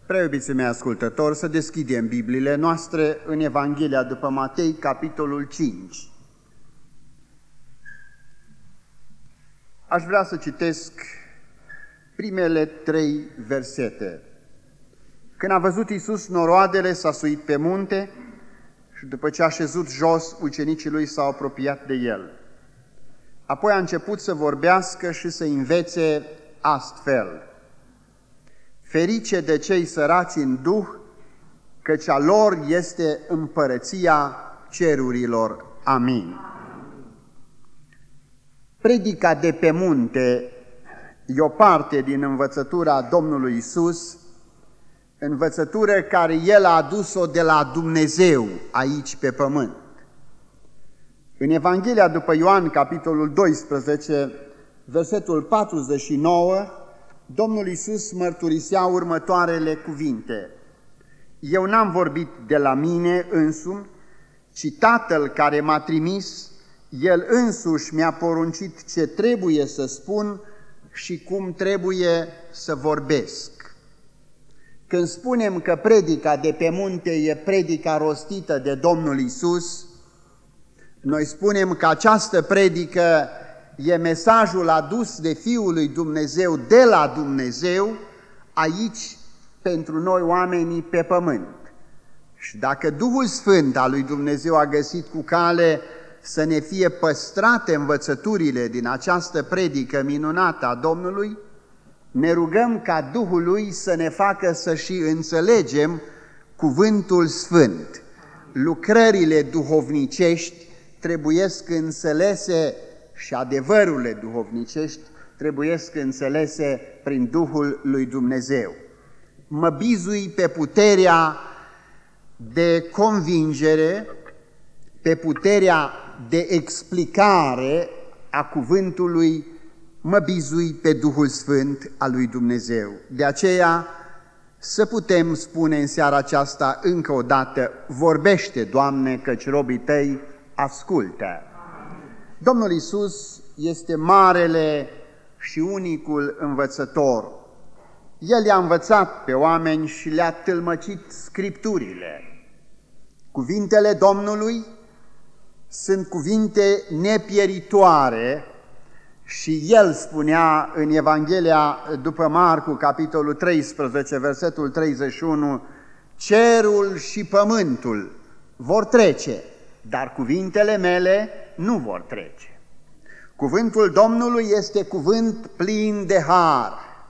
Prea iubiții mei ascultători, să deschidem Bibliile noastre în Evanghelia după Matei, capitolul 5. Aș vrea să citesc primele 3 versete. Când a văzut Iisus noroadele, s-a suit pe munte și după ce a șezut jos, ucenicii lui s-au apropiat de el. Apoi a început să vorbească și să învețe astfel: Ferice de cei săraci în duh, căci a lor este împărăția cerurilor. Amin. Predica de pe munte e o parte din învățătura Domnului Iisus, învățătură care El a adus-o de la Dumnezeu aici pe pământ. În Evanghelia după Ioan, capitolul 12, versetul 49, Domnul Iisus mărturisea următoarele cuvinte: Eu n-am vorbit de la mine însumi, ci Tatăl care m-a trimis, El însuși mi-a poruncit ce trebuie să spun și cum trebuie să vorbesc. Când spunem că predica de pe munte e predica rostită de Domnul Iisus, noi spunem că această predică e mesajul adus de Fiul lui Dumnezeu de la Dumnezeu aici pentru noi oamenii pe pământ. Și dacă Duhul Sfânt al lui Dumnezeu a găsit cu cale să ne fie păstrate învățăturile din această predică minunată a Domnului, ne rugăm ca Duhul lui să ne facă să și înțelegem cuvântul Sfânt. Lucrările duhovnicești trebuiesc înțelese și adevărurile duhovnicești trebuiesc înțelese prin Duhul lui Dumnezeu. Mă bizui pe puterea de convingere, pe puterea de explicare a cuvântului, mă bizui pe Duhul Sfânt al lui Dumnezeu. De aceea să putem spune în seara aceasta încă o dată: vorbește, Doamne, căci robii Tăi ascultă. Domnul Iisus este marele și unicul învățător. El i-a învățat pe oameni și le-a tâlmăcit Scripturile. Cuvintele Domnului sunt cuvinte nepieritoare și El spunea în Evanghelia după Marcu, capitolul 13, versetul 31, cerul și pământul vor trece, dar cuvintele mele nu vor trece. Cuvântul Domnului este cuvânt plin de har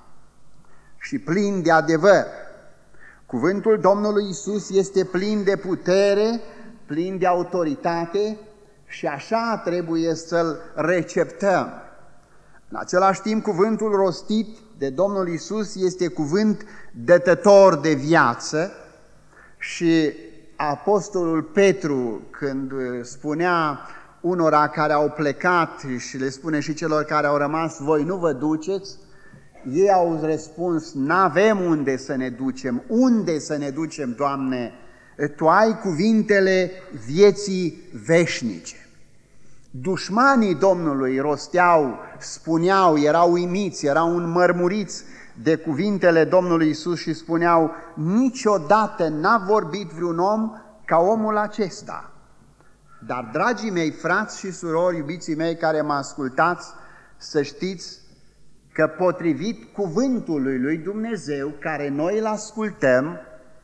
și plin de adevăr. Cuvântul Domnului Iisus este plin de putere, plin de autoritate și așa trebuie să-L receptăm. În același timp, cuvântul rostit de Domnul Iisus este cuvânt dătător de viață și Apostolul Petru, când spunea unora care au plecat și le spune și celor care au rămas: voi nu vă duceți, ei au răspuns: n-avem unde să ne ducem. Unde să ne ducem, Doamne? Tu ai cuvintele vieții veșnice. Dușmanii Domnului rosteau, spuneau, erau uimiți, erau înmărmuriți de cuvintele Domnului Iisus și spuneau: niciodată n-a vorbit vreun om ca omul acesta. Dar, dragii mei frați și surori, iubiții mei care mă ascultați, să știți că potrivit cuvântului lui Dumnezeu, care noi îl ascultăm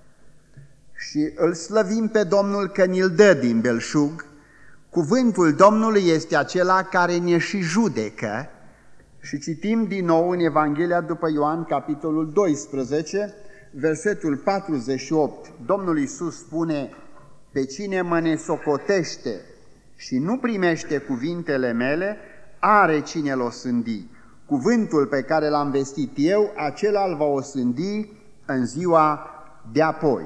și îl slăvim pe Domnul că ni-l dă din belșug, cuvântul Domnului este acela care ne și judecă. Și citim din nou în Evanghelia după Ioan, capitolul 12, versetul 48. Domnul Iisus spune: pe cine mă nesocotește și nu primește cuvintele mele, are cine l-o osândi. Cuvântul pe care l-am vestit eu, acela îl va osândi în ziua de apoi.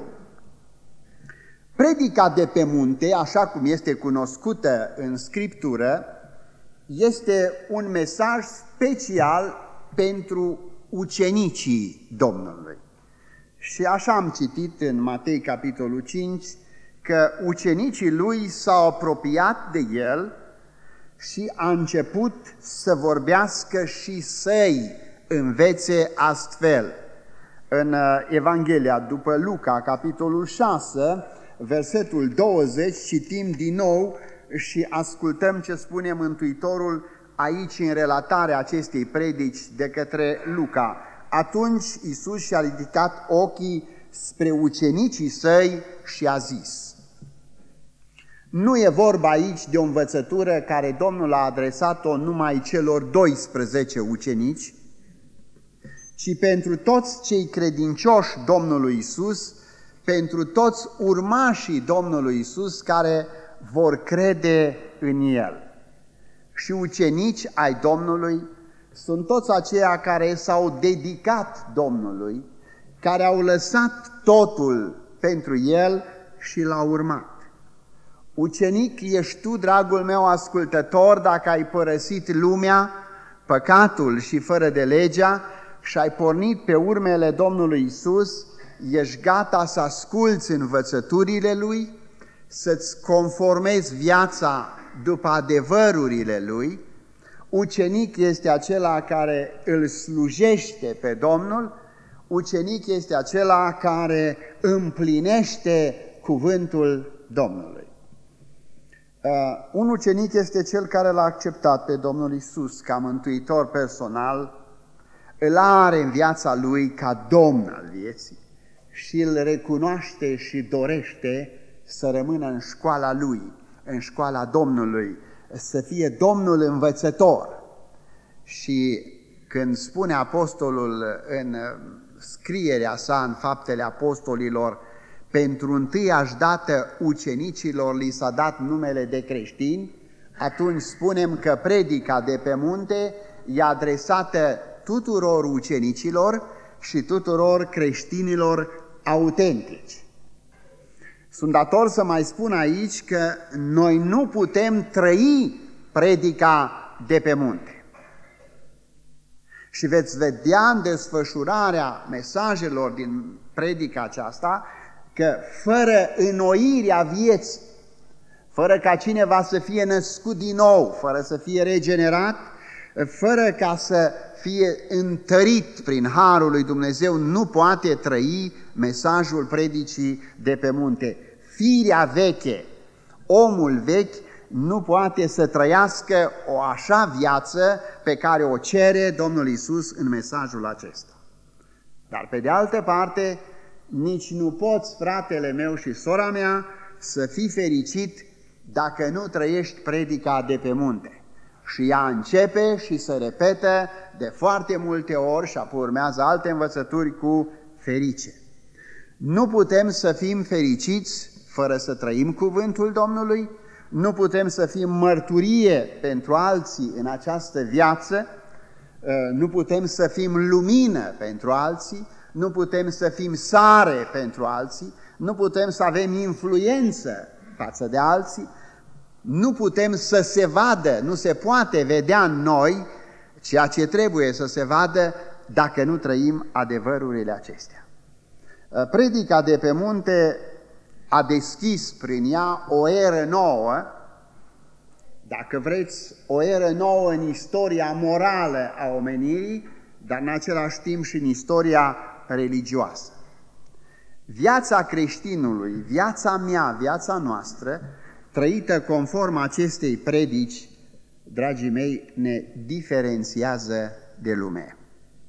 Predica de pe munte, așa cum este cunoscută în Scriptură, este un mesaj special pentru ucenicii Domnului. Și așa am citit în Matei, capitolul 5, că ucenicii lui s-au apropiat de el și a început să vorbească și să-i învețe astfel. În Evanghelia după Luca, capitolul 6, versetul 20, citim din nou și ascultăm ce spune Mântuitorul aici în relatarea acestei predici de către Luca. Atunci Iisus și-a ridicat ochii spre ucenicii săi și a zis: nu e vorba aici de o învățătură care Domnul a adresat-o numai celor 12 ucenici, ci pentru toți cei credincioși Domnului Iisus, pentru toți urmașii Domnului Iisus care vor crede în El. Și ucenici ai Domnului sunt toți aceia care s-au dedicat Domnului, care au lăsat totul pentru El și l-au urmat. Ucenic ești tu, dragul meu ascultător, dacă ai părăsit lumea, păcatul și fără de legea și ai pornit pe urmele Domnului Iisus, ești gata să asculți învățăturile Lui, să-ți conformezi viața după adevărurile Lui. Ucenic este acela care îl slujește pe Domnul, ucenic este acela care împlinește cuvântul Domnului. Un ucenic este cel care l-a acceptat pe Domnul Iisus ca mântuitor personal, îl are în viața lui ca Domn al vieții și îl recunoaște și dorește să rămână în școala lui, în școala Domnului, să fie Domnul învățător. Și când spune apostolul în scrierea sa în Faptele Apostolilor, pentru întâiași dată ucenicilor li s-a dat numele de creștini, atunci spunem că predica de pe munte e adresată tuturor ucenicilor și tuturor creștinilor autentici. Sunt dator să mai spun aici că noi nu putem trăi predica de pe munte. Și veți vedea în desfășurarea mesajelor din predica aceasta că fără înnoirea vieții, fără ca cineva să fie născut din nou, fără să fie regenerat, fără ca să fie întărit prin harul lui Dumnezeu, nu poate trăi mesajul predicii de pe munte. Firea veche, omul vechi, nu poate să trăiască o așa viață pe care o cere Domnul Iisus în mesajul acesta. Dar pe de altă parte, nici nu poți, fratele meu și sora mea, să fii fericit dacă nu trăiești predica de pe munte. Și ea începe și se repetă de foarte multe ori și apoi urmează alte învățături cu ferice. Nu putem să fim fericiți fără să trăim cuvântul Domnului, nu putem să fim mărturie pentru alții în această viață, nu putem să fim lumină pentru alții, nu putem să fim sare pentru alții, nu putem să avem influență față de alții, nu putem să se vadă, nu se poate vedea în noi ceea ce trebuie să se vadă dacă nu trăim adevărurile acestea. Predica de pe munte a deschis prin ea o eră nouă, dacă vreți, o eră nouă în istoria morală a omenirii, dar în același timp și în istoria religioasă. Viața creștinului, viața mea, viața noastră, trăită conform acestei predici, dragii mei, ne diferențiază de lume.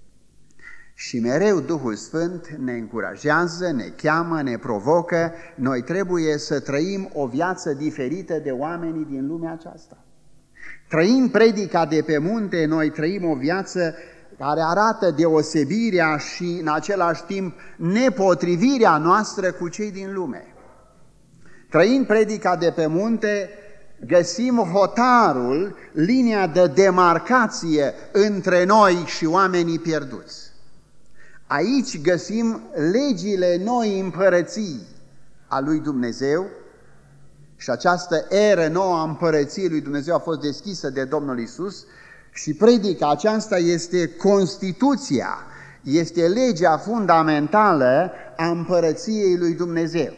Și mereu Duhul Sfânt ne încurajează, ne cheamă, ne provocă, noi trebuie să trăim o viață diferită de oamenii din lumea aceasta. Trăind predica de pe munte, noi trăim o viață care arată deosebirea și în același timp nepotrivirea noastră cu cei din lume. Trăind predica de pe munte, găsim hotarul, linia de demarcație între noi și oamenii pierduți. Aici găsim legile noi împărății a lui Dumnezeu și această eră nouă a împărăției lui Dumnezeu a fost deschisă de Domnul Iisus și predica aceasta este Constituția, este legea fundamentală a împărăției lui Dumnezeu.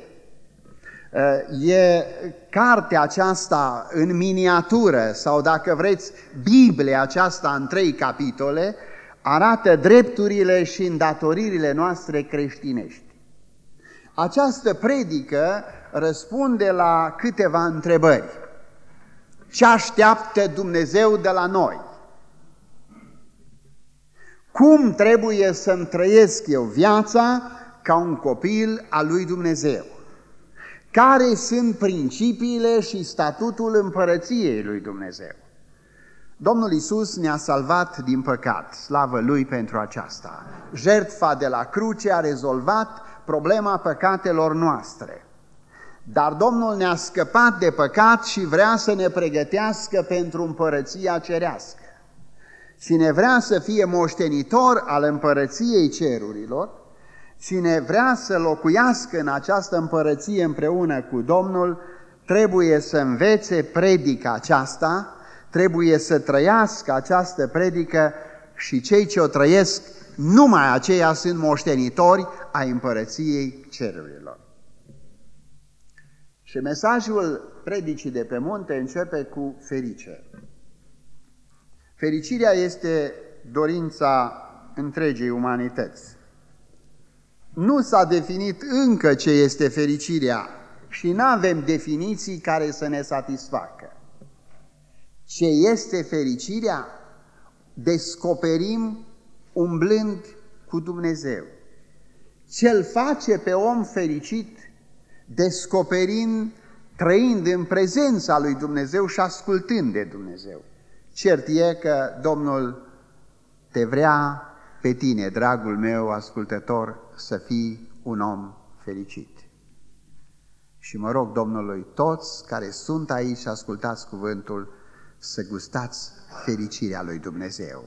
E cartea aceasta în miniatură sau, dacă vreți, Biblia aceasta în 3 capitole, arată drepturile și îndatoririle noastre creștinești. Această predică răspunde la câteva întrebări. Ce așteaptă Dumnezeu de la noi? Cum trebuie să-mi trăiesc eu viața ca un copil al lui Dumnezeu? Care sunt principiile și statutul împărăției lui Dumnezeu? Domnul Iisus ne-a salvat din păcat, slavă Lui pentru aceasta. Jertfa de la cruce a rezolvat problema păcatelor noastre. Dar Domnul ne-a scăpat de păcat și vrea să ne pregătească pentru împărăția cerească. Cine vrea să fie moștenitor al împărăției cerurilor, cine vrea să locuiască în această împărăție împreună cu Domnul, trebuie să învețe predica aceasta, trebuie să trăiască această predică și cei ce o trăiesc, numai aceia sunt moștenitori ai împărăției cerurilor. Și mesajul predicii de pe munte începe cu fericire. Fericirea este dorința întregii umanități. Nu s-a definit încă ce este fericirea și nu avem definiții care să ne satisfacă. Ce este fericirea? Descoperim umblând cu Dumnezeu. Ce-l face pe om fericit? Descoperind, trăind în prezența lui Dumnezeu și ascultând de Dumnezeu. Cert e că Domnul te vrea pe tine, dragul meu ascultător, să fii un om fericit. Și mă rog Domnului, toți care sunt aici și ascultați cuvântul, să gustați fericirea lui Dumnezeu.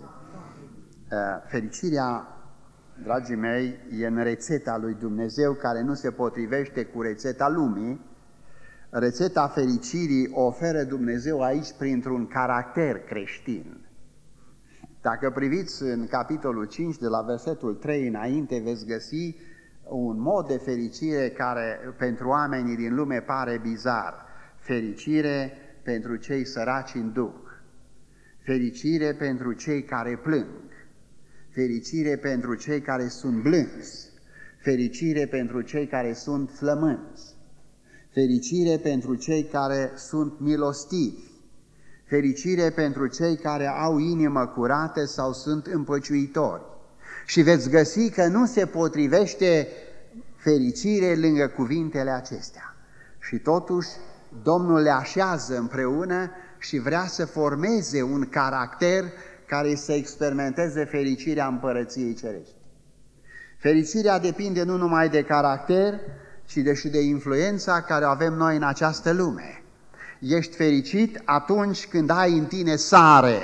Fericirea, dragii mei, e în rețeta lui Dumnezeu, care nu se potrivește cu rețeta lumii. Rețeta fericirii o oferă Dumnezeu aici printr-un caracter creștin. Dacă priviți în capitolul 5, de la versetul 3 înainte, veți găsi un mod de fericire care pentru oamenii din lume pare bizar. Fericire pentru cei săraci în duh, fericire pentru cei care plâng, fericire pentru cei care sunt blânzi, fericire pentru cei care sunt flămânzi, fericire pentru cei care sunt milostivi, fericire pentru cei care au inimă curată sau sunt împăciuitori. Și veți găsi că nu se potrivește fericire lângă cuvintele acestea. Și totuși Domnul le așează împreună și vrea să formeze un caracter care să experimenteze fericirea împărăției cerești. Fericirea depinde nu numai de caracter, ci și de influența care o avem noi în această lume. Ești fericit atunci când ai în tine sare.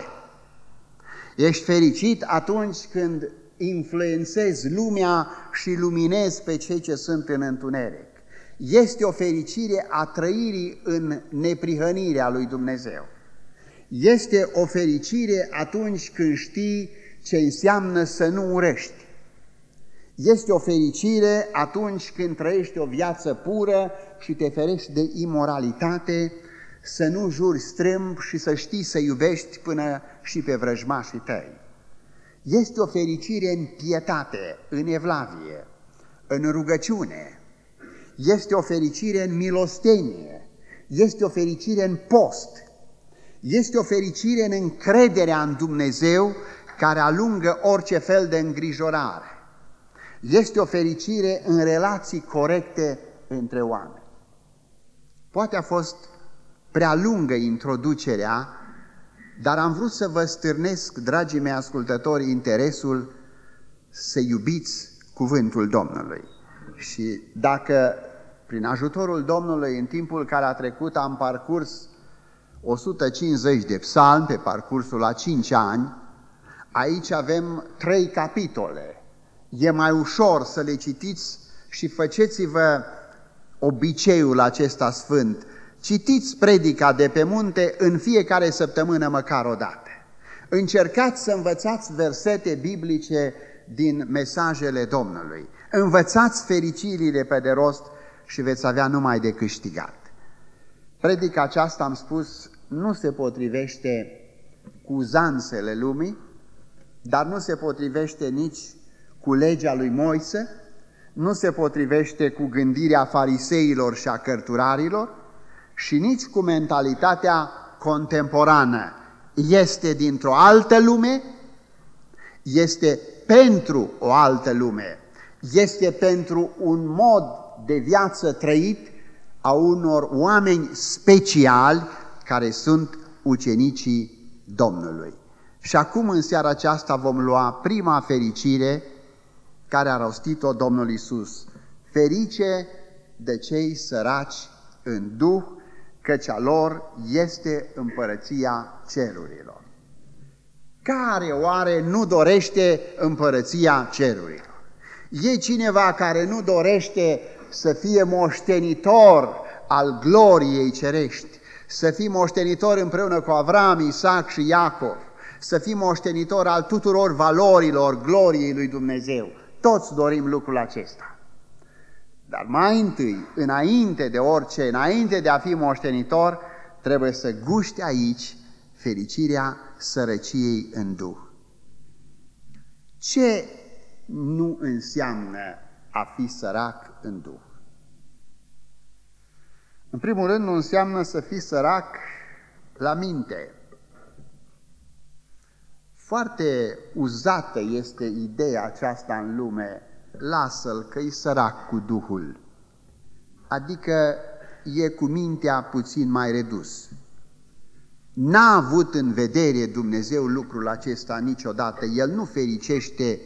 Ești fericit atunci când influențezi lumea și luminezi pe cei ce sunt în întuneric. Este o fericire a trăirii în neprihănirea lui Dumnezeu. Este o fericire atunci când știi ce înseamnă să nu urăști. Este o fericire atunci când trăiești o viață pură și te ferești de imoralitate, să nu juri strâmb și să știi să iubești până și pe vrăjmașii tăi. Este o fericire în pietate, în evlavie, în rugăciune. Este o fericire în milostenie. Este o fericire în post. Este o fericire în încrederea în Dumnezeu care alungă orice fel de îngrijorare. Este o fericire în relații corecte între oameni. Poate a fost prea lungă introducerea, dar am vrut să vă stârnesc, dragii mei ascultători, interesul să iubiți cuvântul Domnului. Și dacă prin ajutorul Domnului în timpul care a trecut am parcurs 150 de psalmi pe parcursul a 5 ani, aici avem 3 capitole. E mai ușor să le citiți și faceți-vă obiceiul acesta sfânt. Citiți predica de pe munte în fiecare săptămână măcar o dată. Încercați să învățați versete biblice din mesajele Domnului. Învățați fericirile pe de rost și veți avea numai de câștigat. Predica aceasta, am spus, nu se potrivește cu uzanțele lumii, dar nu se potrivește nici cu legea lui Moise, nu se potrivește cu gândirea fariseilor și a cărturarilor și nici cu mentalitatea contemporană. Este dintr-o altă lume, este pentru o altă lume, este pentru un mod de viață trăit a unor oameni speciali care sunt ucenicii Domnului. Și acum, în seara aceasta, vom lua prima fericire care a rostit-o Domnul Iisus. Ferice de cei săraci în duh, căci a lor este împărăția cerurilor. Care oare nu dorește împărăția cerurilor? E cineva care nu dorește să fie moștenitor al gloriei cerești, să fii moștenitor împreună cu Avram, Isaac și Iacov, să fii moștenitor al tuturor valorilor gloriei lui Dumnezeu. Toți dorim lucrul acesta. Dar mai întâi, înainte de orice, înainte de a fi moștenitor, trebuie să guști aici fericirea sărăciei în duh. Ce nu înseamnă a fi sărac în duh? În primul rând, nu înseamnă să fii sărac la minte. Foarte uzată este ideea aceasta în lume, lasă-l că-i sărac cu Duhul, adică e cu mintea puțin mai redus. N-a avut în vedere Dumnezeu lucrul acesta niciodată, El nu fericește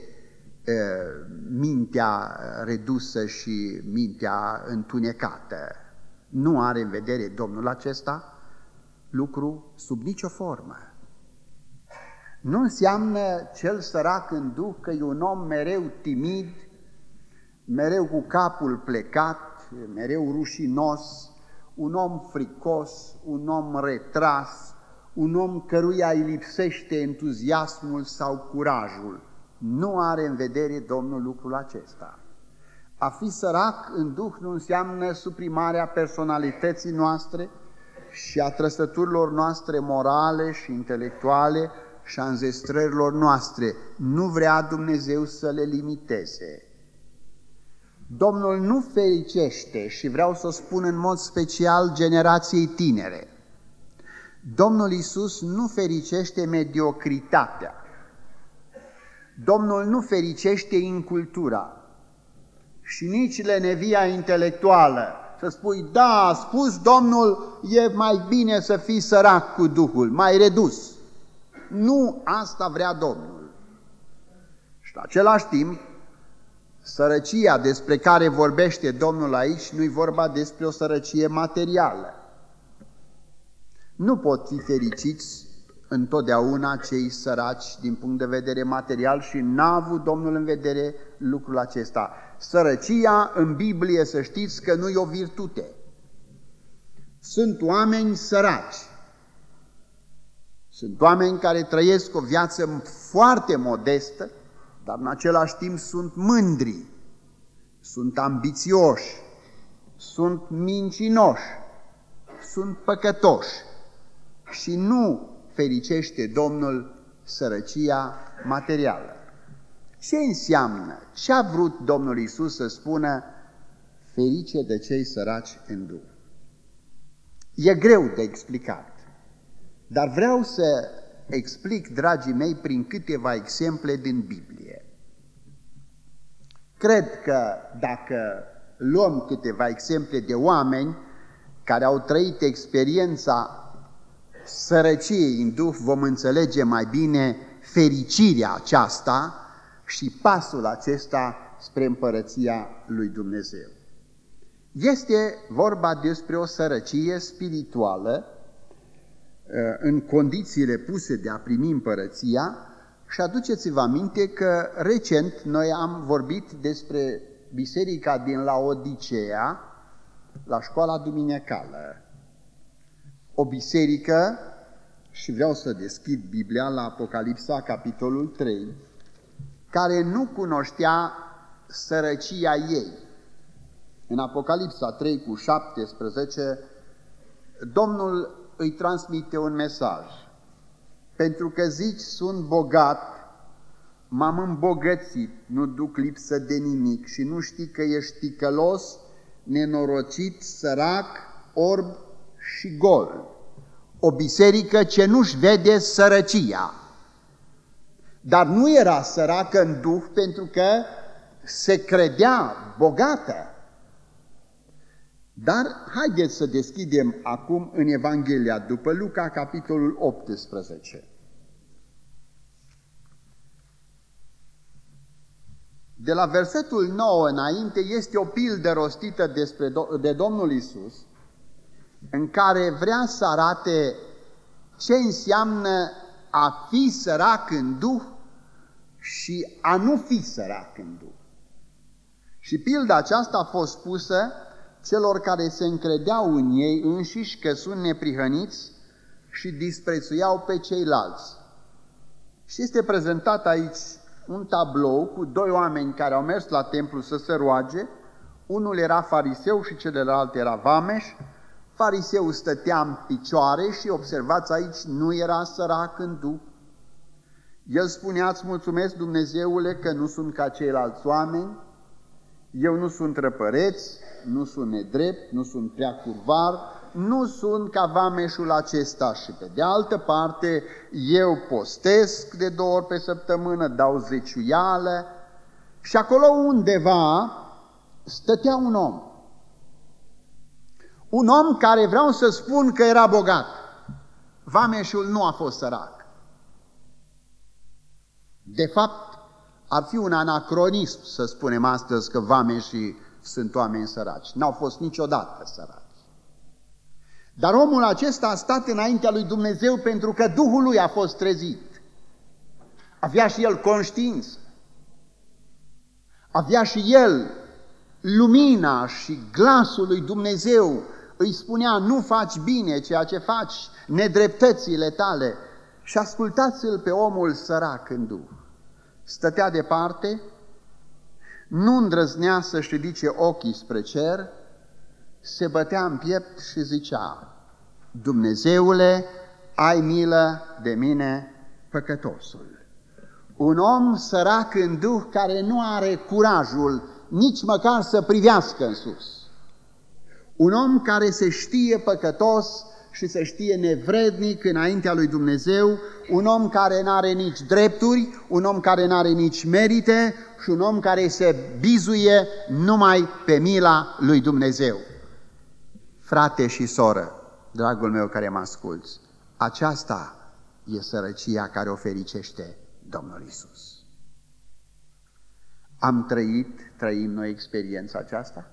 mintea redusă și mintea întunecată. Nu are în vedere Domnul acesta lucru sub nicio formă. Nu înseamnă cel sărac în duh că e un om mereu timid, mereu cu capul plecat, mereu rușinos, un om fricos, un om retras, un om căruia îi lipsește entuziasmul sau curajul. Nu are în vedere Domnul lucrul acesta. A fi sărac în duh nu înseamnă suprimarea personalității noastre și a trăsăturilor noastre morale și intelectuale și a înzestrărilor noastre. Nu vrea Dumnezeu să le limiteze. Domnul nu fericește, și vreau să o spun în mod special generației tinere, Domnul Iisus nu fericește mediocritatea. Domnul nu fericește incultura și nici lenevia intelectuală. Să spui, da, a spus Domnul, e mai bine să fii sărac cu Duhul, mai redus. Nu asta vrea Domnul. Și în același timp, sărăcia despre care vorbește Domnul aici nu-i vorba despre o sărăcie materială. Nu pot fi fericiți întotdeauna cei săraci din punct de vedere material și n-a avut Domnul în vedere lucrul acesta. Sărăcia în Biblie, să știți că nu e o virtute. Sunt oameni săraci. Sunt oameni care trăiesc o viață foarte modestă, dar în același timp sunt mândri, sunt ambițioși, sunt mincinoși, sunt păcătoși și nu fericește Domnul sărăcia materială. Ce înseamnă? Ce a vrut Domnul Iisus să spună ferice de cei săraci în duh? E greu de explicat, dar vreau să explic, dragii mei, prin câteva exemple din Biblie. Cred că dacă luăm câteva exemple de oameni care au trăit experiența sărăciei în duh, vom înțelege mai bine fericirea aceasta și pasul acesta spre împărăția lui Dumnezeu. Este vorba despre o sărăcie spirituală în condițiile puse de a primi împărăția și aduceți-vă aminte că recent noi am vorbit despre biserica din Laodicea la școala duminicală. O biserică, și vreau să deschid Biblia la Apocalipsa, capitolul 3, care nu cunoștea sărăcia ei. În Apocalipsa 3 cu 17, Domnul îi transmite un mesaj. Pentru că zici, sunt bogat m-am îmbogățit, nu duc lipsă de nimic și nu știi că ești ticălos, nenorocit, sărac, orb și gol. O biserică ce nu-și vede sărăcia. Dar nu era săracă în duh pentru că se credea bogată. Dar haideți să deschidem acum în Evanghelia după Luca, capitolul 18. De la versetul 9 înainte este o pildă rostită de Domnul Iisus, în care vrea să arate ce înseamnă a fi sărac în duh și a nu fi sărac în duh. Și pilda aceasta a fost spusă celor care se încredeau în ei înșiși că sunt neprihăniți și disprețuiau pe ceilalți. Și este prezentat aici un tablou cu doi oameni care au mers la templu să se roage. Unul era fariseu și celălalt era vameș. Fariseul stătea în picioare și observați aici, nu era sărac în duh. El spunea, îți mulțumesc Dumnezeule că nu sunt ca ceilalți oameni, eu nu sunt răpăreț, nu sunt nedrept, nu sunt prea curvar, nu sunt ca vameșul acesta și pe de altă parte eu postesc de 2 ori pe săptămână, dau zeciuială și acolo undeva stătea un om. Un om care vreau să spun că era bogat. Vameșul nu a fost sărac. De fapt, ar fi un anacronism să spunem astăzi că vameșii sunt oameni săraci. N-au fost niciodată săraci. Dar omul acesta a stat înaintea lui Dumnezeu pentru că Duhul lui a fost trezit. Avea și el conștiință. Avea și el lumina și glasul lui Dumnezeu. Îi spunea, nu faci bine ceea ce faci, nedreptățile tale. Și ascultați-l pe omul sărac în duh. Stătea departe, nu îndrăznea să-și ridice ochii spre cer, se bătea în piept și zicea, Dumnezeule, ai milă de mine, păcătosul. Un om sărac în duh care nu are curajul nici măcar să privească în sus. Un om care se știe păcătos și se știe nevrednic înaintea lui Dumnezeu, un om care n-are nici drepturi, un om care n-are nici merite și un om care se bizuie numai pe mila lui Dumnezeu. Frate și soră, dragul meu care mă asculți, aceasta e sărăcia care o fericește Domnul Iisus. Trăim noi experiența aceasta?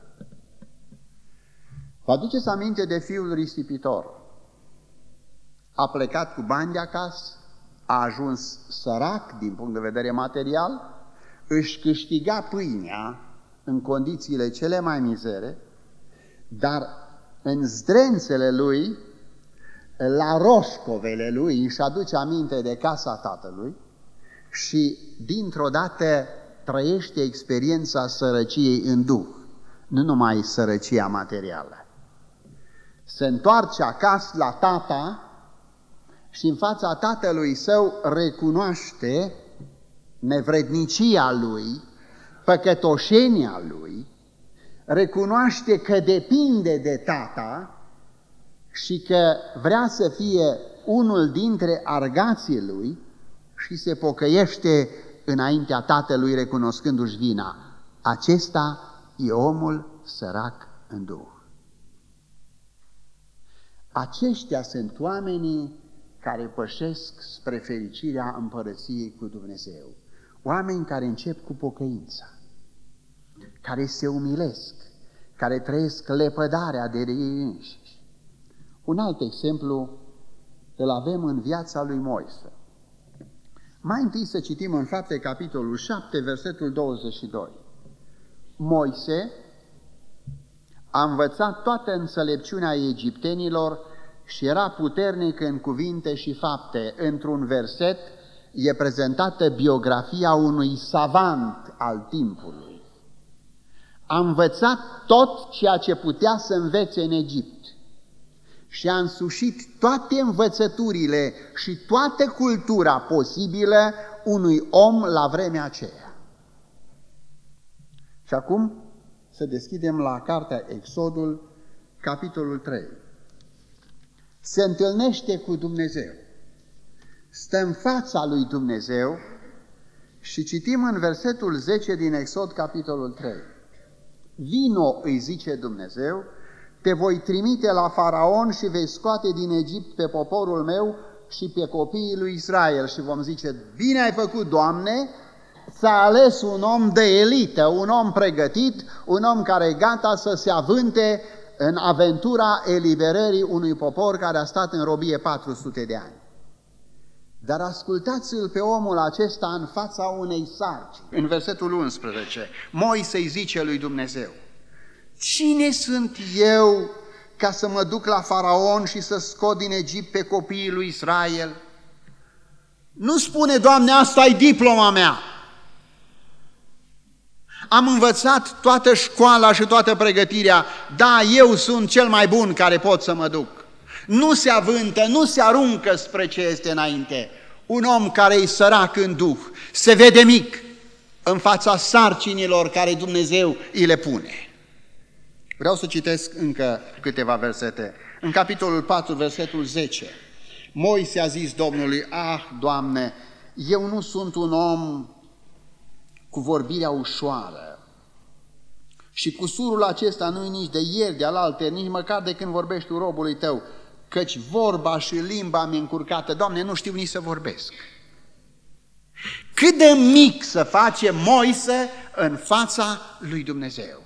Vă aduceți aminte de fiul risipitor? A plecat cu bani de acasă, a ajuns sărac din punct de vedere material, își câștiga pâinea în condițiile cele mai mizere, dar în zdrențele lui, la roșcovele lui, își aduce aminte de casa tatălui și dintr-o dată trăiește experiența sărăciei în duh, nu numai sărăcia materială. Se întoarce acasă la tata și în fața tatălui său recunoaște nevrednicia lui, păcătoșenia lui, recunoaște că depinde de tata și că vrea să fie unul dintre argații lui și se pocăiește înaintea tatălui recunoscându-și vina. Acesta e omul sărac în duh. Aceștia sunt oamenii care pășesc spre fericirea împărăției cu Dumnezeu. Oameni care încep cu pocăința, care se umilesc, care trăiesc lepădarea de ei înșiși. Un alt exemplu îl avem în viața lui Moise. Mai întâi să citim în Fapte, capitolul 7, versetul 22. Moise a învățat toată înțelepciunea egiptenilor și era puternic în cuvinte și fapte. Într-un verset e prezentată biografia unui savant al timpului. A învățat tot ceea ce putea să învețe în Egipt și a însușit toate învățăturile și toată cultura posibilă unui om la vremea aceea. Și acum să deschidem la cartea Exodul, capitolul 3. Se întâlnește cu Dumnezeu. Stă în fața lui Dumnezeu și citim în versetul 10 din Exod, capitolul 3. Vino, îi zice Dumnezeu, te voi trimite la Faraon și vei scoate din Egipt pe poporul meu și pe copiii lui Israel. Și vom zice, bine ai făcut, Doamne, ți-a ales un om de elită, un om pregătit, un om care e gata să se avânte în aventura eliberării unui popor care a stat în robie 400 de ani. Dar ascultați-l pe omul acesta în fața unei sarcini. În versetul 11, Moise îi zice lui Dumnezeu, cine sunt eu ca să mă duc la Faraon și să scot din Egipt pe copiii lui Israel? Nu spune, Doamne, asta e diploma mea. Am învățat toată școala și toată pregătirea, da, eu sunt cel mai bun care pot să mă duc. Nu se avântă, nu se aruncă spre ce este înainte. Un om care e sărac în duh, se vede mic în fața sarcinilor care Dumnezeu îi le pune. Vreau să citesc încă câteva versete. În capitolul 4, versetul 10, Moise a zis Domnului, Doamne, eu nu sunt un om cu vorbirea ușoară și cu surul acesta nu-i nici de ieri, de alaltă, nici măcar de când vorbești tu robului tău, căci vorba și limba mi-e încurcată. Doamne, nu știu nici să vorbesc. Cât de mic să face Moise în fața lui Dumnezeu.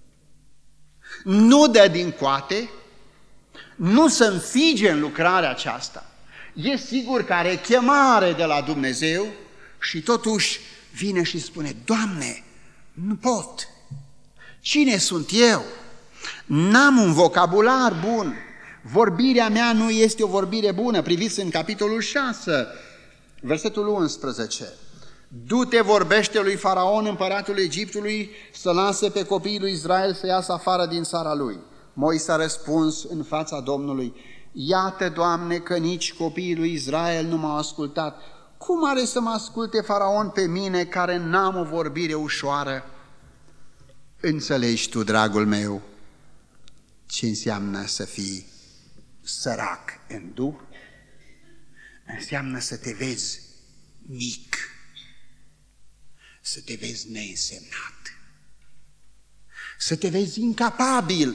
Nu dă din coate, nu se înfige în lucrarea aceasta. E sigur că are chemare de la Dumnezeu și totuși vine și spune, Doamne, nu pot. Cine sunt eu? N-am un vocabular bun. Vorbirea mea nu este o vorbire bună. Priviți în capitolul 6, versetul 11. Du-te, vorbește lui Faraon, împăratul Egiptului, să lase pe copiii lui Israel să iasă afară din țara lui. Moise a răspuns în fața Domnului, iată, Doamne, că nici copiii lui Israel nu m-au ascultat. Cum are să mă asculte Faraon pe mine, care n-am o vorbire ușoară? Înțelegi tu, dragul meu, ce înseamnă să fii sărac în duh? Înseamnă să te vezi mic, să te vezi neînsemnat, să te vezi incapabil,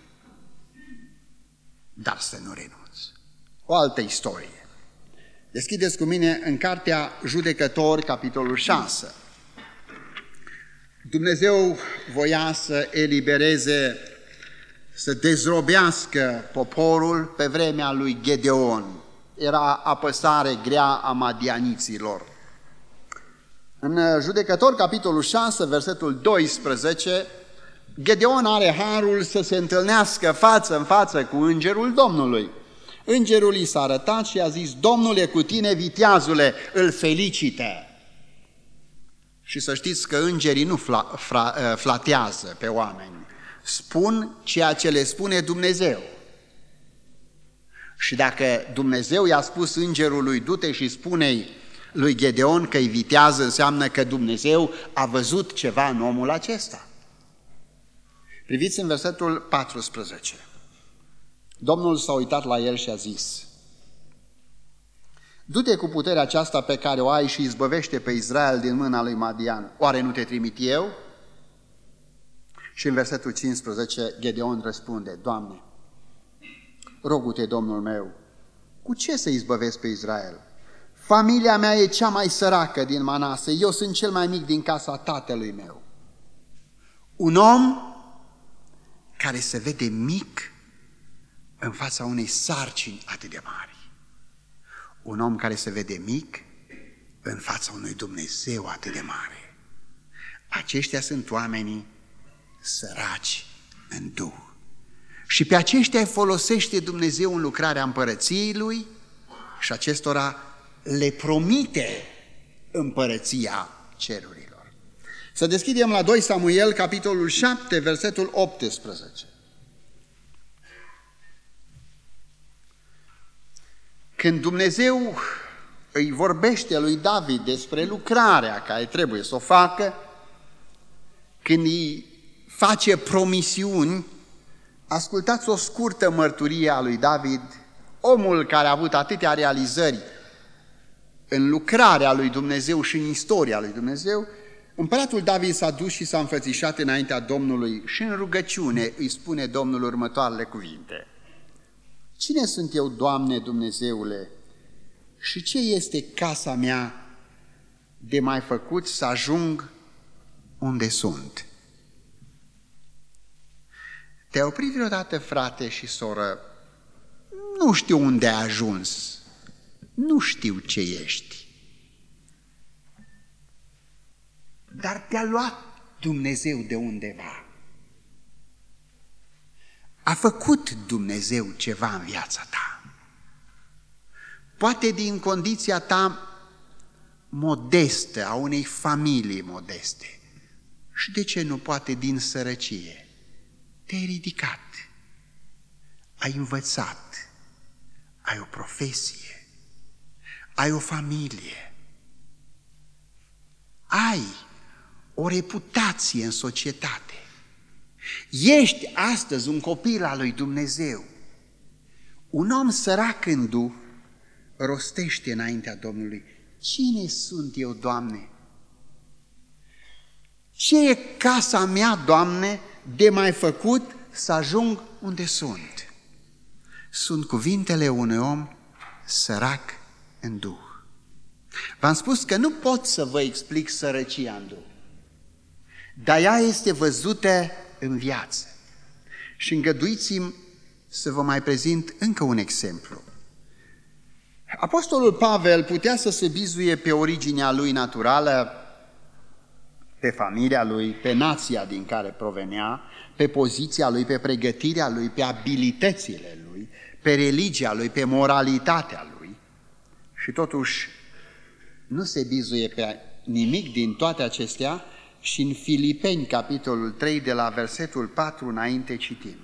dar să nu renunți. O altă istorie. Deschideți cu mine în cartea Judecători, capitolul 6. Dumnezeu voia să elibereze, să dezrobească poporul pe vremea lui Gedeon. Era apăsare grea a madianiților. În Judecători, capitolul 6, versetul 12, Gedeon are harul să se întâlnească față în față cu îngerul Domnului. Îngerul i s-a arătat și a zis, Domnul e cu tine, viteazule, îl felicită. Și să știți că îngerii nu flatează pe oameni, spun ceea ce le spune Dumnezeu. Și dacă Dumnezeu i-a spus îngerului, du-te și spune-i lui Gedeon că îi vitează, înseamnă că Dumnezeu a văzut ceva în omul acesta. Priviți în versetul 14. Domnul s-a uitat la el și a zis, du-te cu puterea aceasta pe care o ai și izbăvește pe Israel din mâna lui Madian. Oare nu te trimit eu? Și în versetul 15 Gedeon răspunde, Doamne, rogu-te, Domnul meu, cu ce să izbăvesc pe Israel? Familia mea e cea mai săracă din Manase, eu sunt cel mai mic din casa tatălui meu. Un om care se vede mic în fața unei sarcini atât de mari. Un om care se vede mic în fața unui Dumnezeu atât de mare. Aceștia sunt oamenii săraci în duh. Și pe aceștia folosește Dumnezeu în lucrarea împărăției Lui și acestora le promite împărăția cerurilor. Să deschidem la 2 Samuel, capitolul 7, versetul 18. Când Dumnezeu îi vorbește lui David despre lucrarea care trebuie să o facă, când îi face promisiuni, ascultați o scurtă mărturie a lui David, omul care a avut atâtea realizări în lucrarea lui Dumnezeu și în istoria lui Dumnezeu. Împăratul David s-a dus și s-a înfățișat înaintea Domnului și în rugăciune îi spune Domnul următoarele cuvinte: Cine sunt eu, Doamne Dumnezeule, și ce este casa mea de mai făcut să ajung unde sunt? Te-ai oprit vreodată, frate și soră? Nu știu unde ai ajuns, nu știu ce ești, dar te-a luat Dumnezeu de undeva. A făcut Dumnezeu ceva în viața ta. Poate din condiția ta modestă, a unei familii modeste. Și de ce nu poate din sărăcie? Te-ai ridicat, ai învățat, ai o profesie, ai o familie, ai o reputație în societate. Ești astăzi un copil al lui Dumnezeu. Un om sărac în duh rostește înaintea Domnului: Cine sunt eu, Doamne? Ce e casa mea, Doamne, de mai făcut să ajung unde sunt? Sunt cuvintele unui om sărac în duh. V-am spus că nu pot să vă explic sărăcia în duh, dar ea este văzută în viață. Și îngăduiți-mi să vă mai prezint încă un exemplu. Apostolul Pavel putea să se bizuie pe originea lui naturală, pe familia lui, pe nația din care provenea, pe poziția lui, pe pregătirea lui, pe abilitățile lui, pe religia lui, pe moralitatea lui. Și totuși nu se bizuie pe nimic din toate acestea și în Filipeni, capitolul 3, de la versetul 4 înainte citim: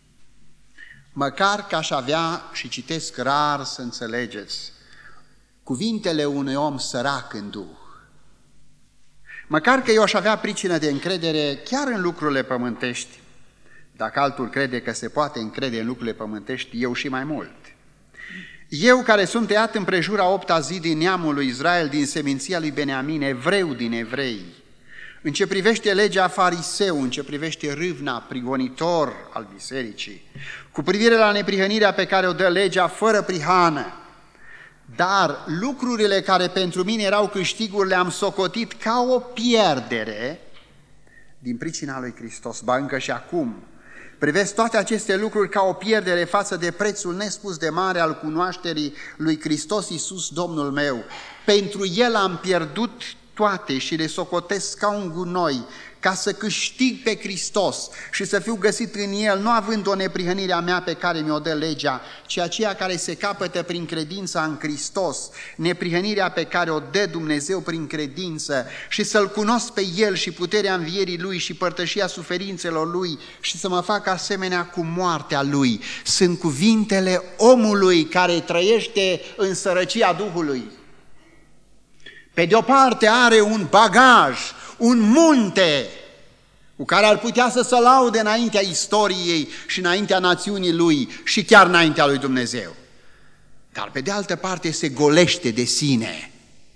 Măcar că aș avea, și citesc rar să înțelegeți, cuvintele unui om sărac în duh, măcar că eu aș avea pricină de încredere chiar în lucrurile pământești, dacă altul crede că se poate încrede în lucrurile pământești, eu și mai mult. Eu, care sunt tăiat împrejura 8-a zi din neamul lui Israel, din seminția lui Beniamin, evreu din evrei, în ce privește legea fariseu, în ce privește râvna, prigonitor al bisericii, cu privire la neprihănirea pe care o dă legea fără prihană, dar lucrurile care pentru mine erau câștiguri le-am socotit ca o pierdere din pricina lui Hristos. Ba încă și acum privesc toate aceste lucruri ca o pierdere față de prețul nespus de mare al cunoașterii lui Hristos Iisus, Domnul meu. Pentru El am pierdut toate și le socotesc ca un gunoi, ca să câștig pe Hristos și să fiu găsit în El, nu având o neprihănire a mea pe care mi-o dă legea, ci aceea care se capătă prin credința în Hristos, neprihănirea pe care o dă Dumnezeu prin credință, și să-L cunosc pe El și puterea învierii Lui și părtășia suferințelor Lui și să mă fac asemenea cu moartea Lui. Sunt cuvintele omului care trăiește în sărăcia Duhului. Pe de o parte are un bagaj, un munte cu care ar putea să se laude înaintea istoriei și înaintea națiunii lui și chiar înaintea lui Dumnezeu. Dar pe de altă parte se golește de sine.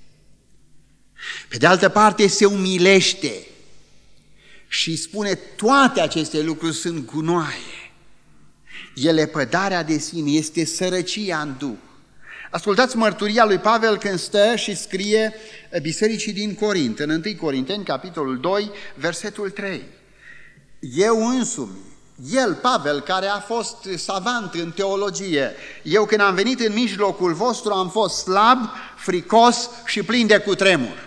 Pe de altă parte se umilește și spune: toate aceste lucruri sunt gunoaie. E lepădarea de sine, este sărăcia în duh. Ascultați mărturia lui Pavel când stă și scrie bisericii din Corint, în 1 Corinteni, capitolul 2, versetul 3. Eu însumi, el, Pavel, care a fost savant în teologie, eu când am venit în mijlocul vostru am fost slab, fricos și plin de cutremur.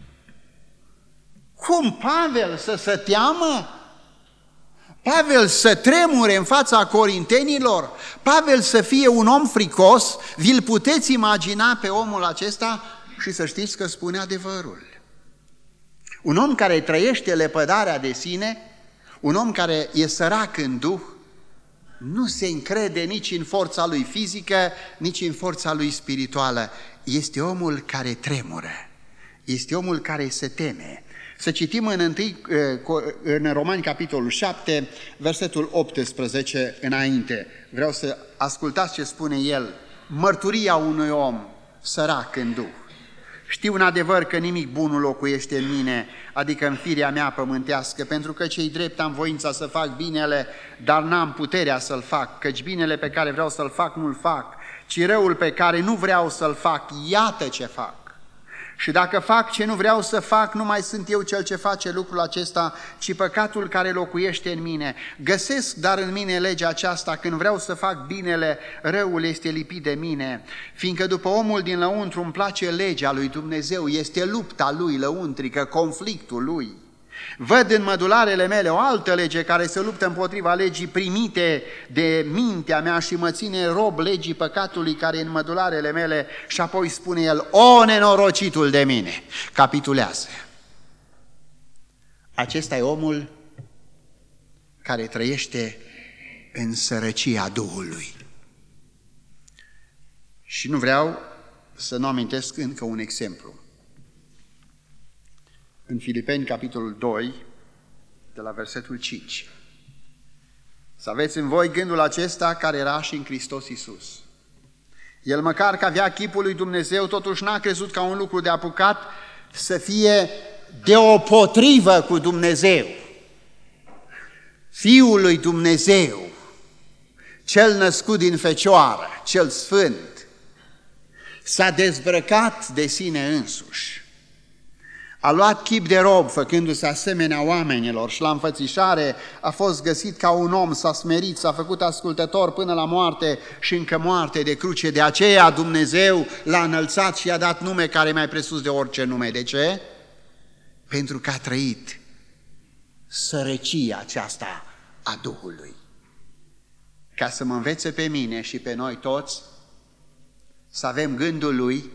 Cum Pavel să se teamă? Pavel să tremure în fața corintenilor? Pavel să fie un om fricos? Vi-l puteți imagina pe omul acesta? Și să știți că spune adevărul. Un om care trăiește lepădarea de sine, un om care e sărac în duh, nu se încrede nici în forța lui fizică, nici în forța lui spirituală. Este omul care tremură, este omul care se teme. Să citim în Romani, capitolul 7, versetul 18 înainte. Vreau să ascultați ce spune el. Mărturia unui om sărac în duh. Știu în adevăr că nimic bun nu locuiește în mine, adică în firea mea pământească, pentru că cei drept am voința să fac binele, dar n-am puterea să-l fac, căci binele pe care vreau să-l fac nu-l fac, ci răul pe care nu vreau să-l fac, iată ce fac. Și dacă fac ce nu vreau să fac, nu mai sunt eu cel ce face lucrul acesta, ci păcatul care locuiește în mine. Găsesc dar în mine legea aceasta, când vreau să fac binele, răul este lipit de mine. Fiindcă după omul din lăuntru îmi place legea lui Dumnezeu, este lupta lui lăuntrică, conflictul lui. Văd în mădularele mele o altă lege care se luptă împotriva legii primite de mintea mea și mă ține rob legii păcatului care e în mădularele mele, și apoi spune el, o nenorocitul de mine, capitulează. Acesta e omul care trăiește în sărăcia Duhului. Și nu vreau să nu amintesc încă un exemplu. În Filipeni, capitolul 2, de la versetul 5. Să aveți în voi gândul acesta care era și în Hristos Iisus. El, măcar că avea chipul lui Dumnezeu, totuși n-a crezut ca un lucru de apucat să fie deopotrivă cu Dumnezeu. Fiul lui Dumnezeu, cel născut din Fecioară, cel sfânt, s-a dezbrăcat de sine însuși. A luat chip de rob, făcându-se asemenea oamenilor, și la înfățișare a fost găsit ca un om, s-a smerit, s-a făcut ascultător până la moarte și încă moarte de cruce. De aceea Dumnezeu l-a înălțat și i-a dat nume care e mai presus de orice nume. De ce? Pentru că a trăit sărăcia aceasta a Duhului. Ca să mă învețe pe mine și pe noi toți să avem gândul Lui,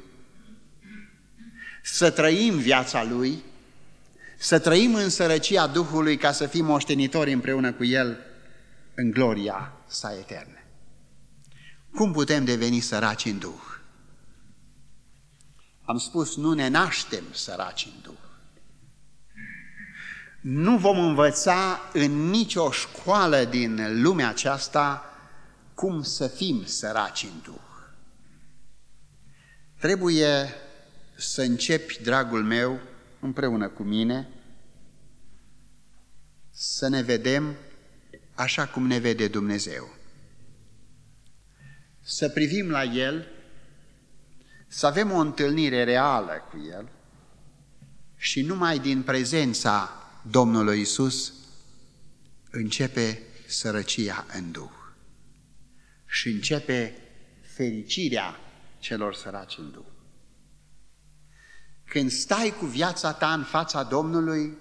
să trăim viața Lui, să trăim în sărăcia Duhului ca să fim moștenitori împreună cu El în gloria sa eternă. Cum putem deveni săraci în Duh? Am spus, nu ne naștem săraci în Duh. Nu vom învăța în nicio școală din lumea aceasta cum să fim săraci în Duh. Trebuie să începi, dragul meu, împreună cu mine, să ne vedem așa cum ne vede Dumnezeu. Să privim la El, să avem o întâlnire reală cu El și numai din prezența Domnului Iisus începe sărăcia în Duh și începe fericirea celor săraci în Duh. Când stai cu viața ta în fața Domnului,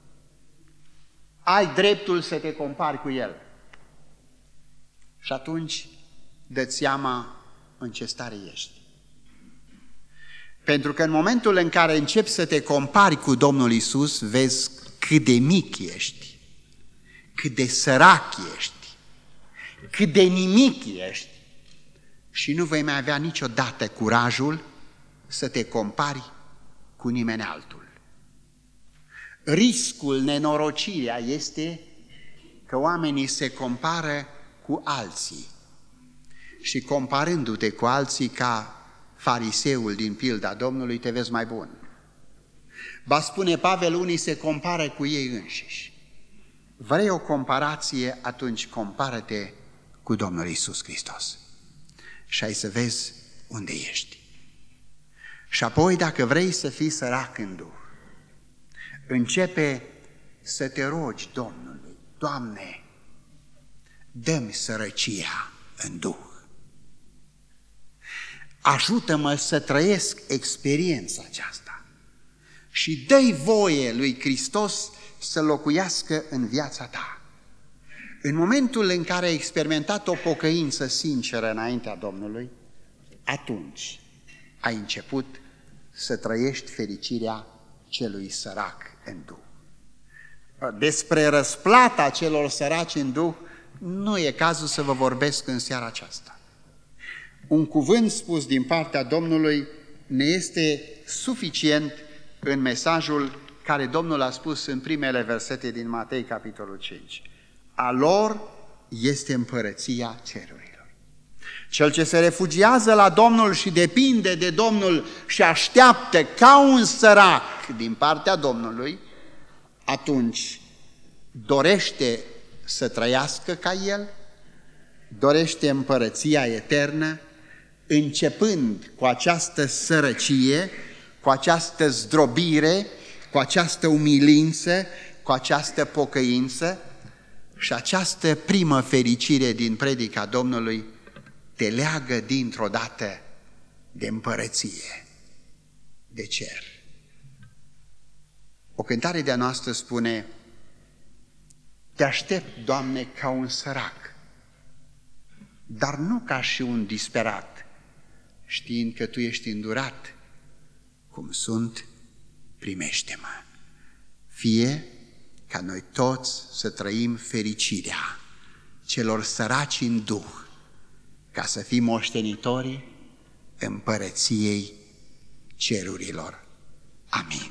ai dreptul să te compari cu El. Și atunci dă-ți seama în ce stare ești. Pentru că în momentul în care începi să te compari cu Domnul Iisus, vezi cât de mic ești, cât de sărac ești, cât de nimic ești și nu vei mai avea niciodată curajul să te compari cu nimeni altul. Riscul, nenorocirea este că oamenii se compară cu alții și comparându-te cu alții ca fariseul din pilda Domnului, te vezi mai bun. Ba spune Pavel, unii se compară cu ei înșiși. Vrei o comparație? Atunci compară-te cu Domnul Iisus Hristos și ai să vezi unde ești. Și apoi, dacă vrei să fii sărac în Duh, începe să te rogi Domnului, Doamne, dă-mi sărăcia în Duh. Ajută-mă să trăiesc experiența aceasta și dă-i voie lui Hristos să locuiască în viața ta. În momentul în care ai experimentat o pocăință sinceră înaintea Domnului, atunci ai început să trăiești fericirea celui sărac în Duh. Despre răsplata celor săraci în Duh nu e cazul să vă vorbesc în seara aceasta. Un cuvânt spus din partea Domnului ne este suficient în mesajul care Domnul a spus în primele versete din Matei, capitolul 5. A lor este împărăția cerurilor. Cel ce se refugiază la Domnul și depinde de Domnul și așteaptă ca un sărac din partea Domnului, atunci dorește să trăiască ca El, dorește împărăția eternă, începând cu această sărăcie, cu această zdrobire, cu această umilință, cu această pocăință, și această primă fericire din predica Domnului te leagă dintr-o dată de împărăție, de cer. O cântare de-a noastră spune: te aștept, Doamne, ca un sărac, dar nu ca și un disperat, știind că Tu ești îndurat, cum sunt, primește-mă. Fie ca noi toți să trăim fericirea celor săraci în duh, ca să fim moștenitorii împărăției cerurilor. Amin.